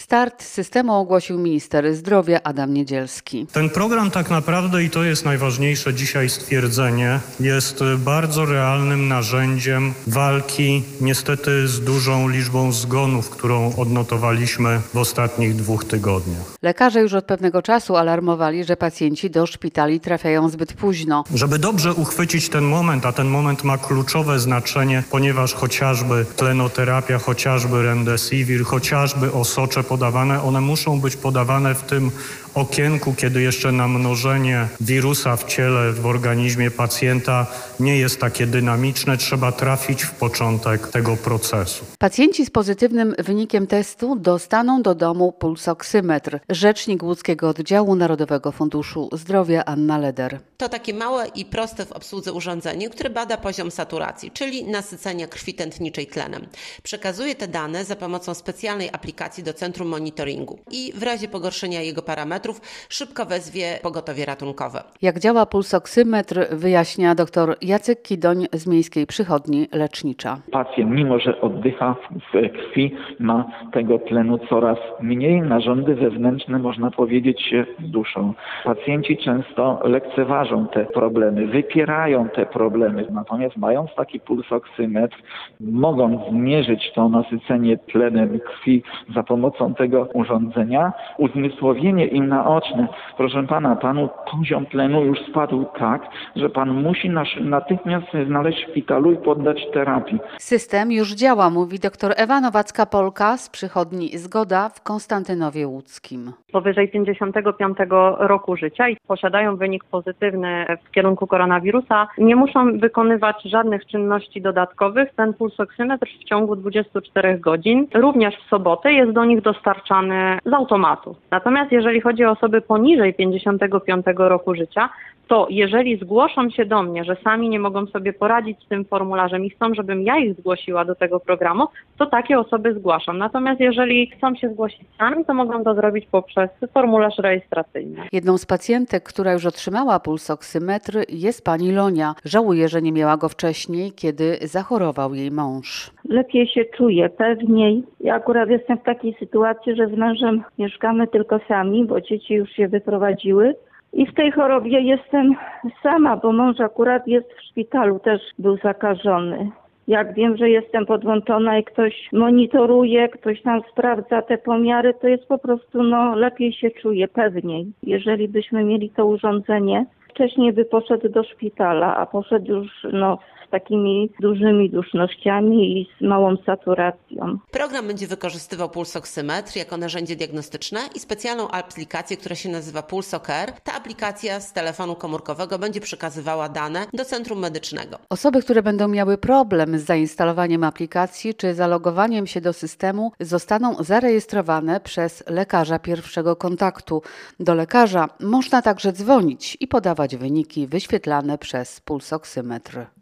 Start systemu ogłosił minister zdrowia Adam Niedzielski. Ten program tak naprawdę, i to jest najważniejsze dzisiaj stwierdzenie, jest bardzo realnym narzędziem walki niestety z dużą liczbą zgonów, którą odnotowaliśmy w ostatnich 2 tygodniach. Lekarze już od pewnego czasu alarmowali, że pacjenci do szpitali trafiają zbyt późno. Żeby dobrze uchwycić ten moment, a ten moment ma kluczowe znaczenie, ponieważ chociażby tlenoterapia, chociażby remdesivir, chociażby osocze podawane, one muszą być podawane w tym okienku, kiedy jeszcze namnożenie wirusa w ciele, w organizmie pacjenta nie jest takie dynamiczne, trzeba trafić w początek tego procesu. Pacjenci z pozytywnym wynikiem testu dostaną do domu pulsoksymetr. Rzecznik łódzkiego oddziału Narodowego Funduszu Zdrowia Anna Leder. To takie małe i proste w obsłudze urządzenie, które bada poziom saturacji, czyli nasycenia krwi tętniczej tlenem. Przekazuje te dane za pomocą specjalnej aplikacji do centrum monitoringu i w razie pogorszenia jego parametrów szybko wezwie pogotowie ratunkowe. Jak działa pulsoksymetr, wyjaśnia dr Jacek Kidoń z Miejskiej Przychodni Lecznicza. Pacjent, mimo że oddycha w krwi, ma tego tlenu coraz mniej. Narządy wewnętrzne, można powiedzieć, się duszą. Pacjenci często lekceważą te problemy, wypierają te problemy. Natomiast mając taki pulsoksymetr, mogą zmierzyć to nasycenie tlenem krwi za pomocą tego urządzenia. Uzmysłowienie im naoczne. Proszę pana, panu poziom tlenu już spadł tak, że pan musi natychmiast znaleźć w szpitalu i poddać terapii. System już działa, mówi dr Ewa Nowacka-Polka z Przychodni Zgoda w Konstantynowie Łódzkim. Powyżej 55 roku życia i posiadają wynik pozytywny w kierunku koronawirusa, nie muszą wykonywać żadnych czynności dodatkowych. Ten pulsoksymetr w ciągu 24 godzin, również w sobotę, jest do nich dostarczany z automatu. Natomiast jeżeli chodzi o osoby poniżej 55 roku życia, to jeżeli zgłoszą się do mnie, że sami nie mogą sobie poradzić z tym formularzem i chcą, żebym ja ich zgłosiła do tego programu, to takie osoby zgłaszam. Natomiast jeżeli chcą się zgłosić sami, to mogą to zrobić poprzez formularz rejestracyjny. Jedną z pacjentek, która już otrzymała pulsoksymetr, jest pani Lonia. Żałuje, że nie miała go wcześniej, kiedy zachorował jej mąż. Lepiej się czuję, pewniej. Ja akurat jestem w takiej sytuacji, że z mężem mieszkamy tylko sami, bo dzieci już się wyprowadziły. I w tej chorobie jestem sama, bo mąż akurat jest w szpitalu, też był zakażony. Jak wiem, że jestem podłączona i ktoś monitoruje, ktoś tam sprawdza te pomiary, to jest po prostu, lepiej się czuję, pewniej. Jeżeli byśmy mieli to urządzenie, wcześniej by poszedł do szpitala, a poszedł już, z takimi dużymi dusznościami i z małą saturacją. Program będzie wykorzystywał pulsoksymetr jako narzędzie diagnostyczne i specjalną aplikację, która się nazywa PulsoCare. Ta aplikacja z telefonu komórkowego będzie przekazywała dane do centrum medycznego. Osoby, które będą miały problem z zainstalowaniem aplikacji czy zalogowaniem się do systemu, zostaną zarejestrowane przez lekarza pierwszego kontaktu. Do lekarza można także dzwonić i podawać wyniki wyświetlane przez pulsoksymetr.